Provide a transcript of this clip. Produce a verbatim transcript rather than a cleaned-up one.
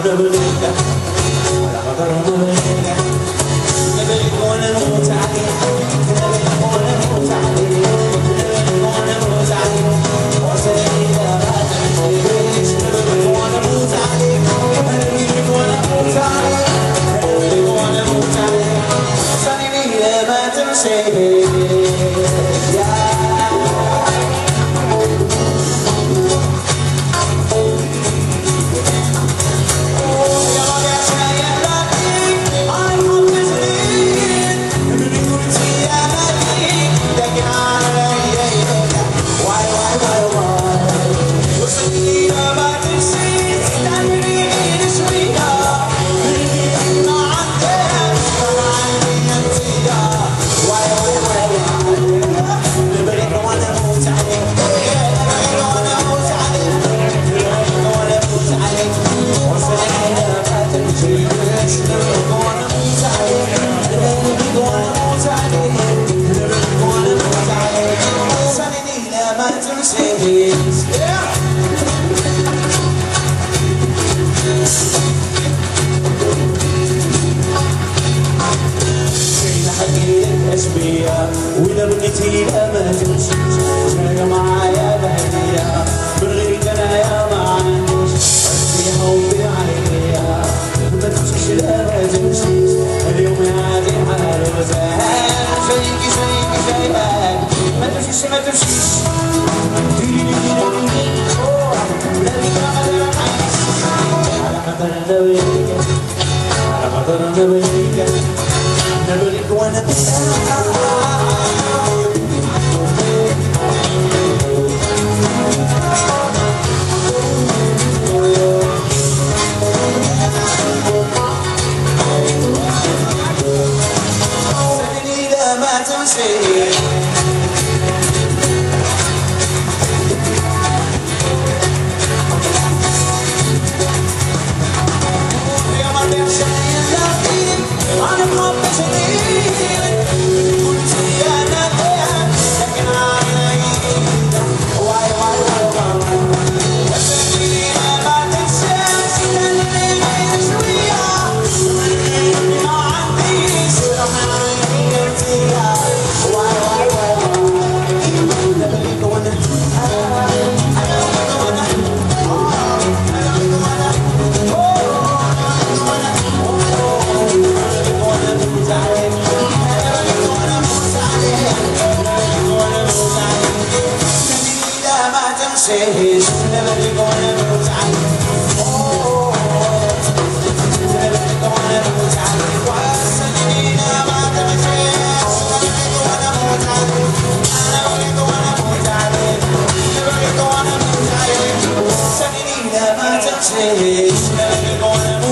وإذا بقيتي لا ما تمشيش شارك معايا بهدية من غيرك أنا يا ما عنديش في حبي عليا ما تمشيش لا ما تمشيش اليوم هادي حال وزهان شيكي شيكي شيئان ما تمشيش ما تمشيش ديري ديري ديري ولا بيك ما ترحمش على خاطر نبيك على خاطر نبيك نبيك وأنا بساعة She's never gonna lose time. Oh, never gonna lose time. What's the need of my machine? Never gonna lose time. Never gonna lose time. Never gonna lose time. What's the need of my machine? Never gonna lose time.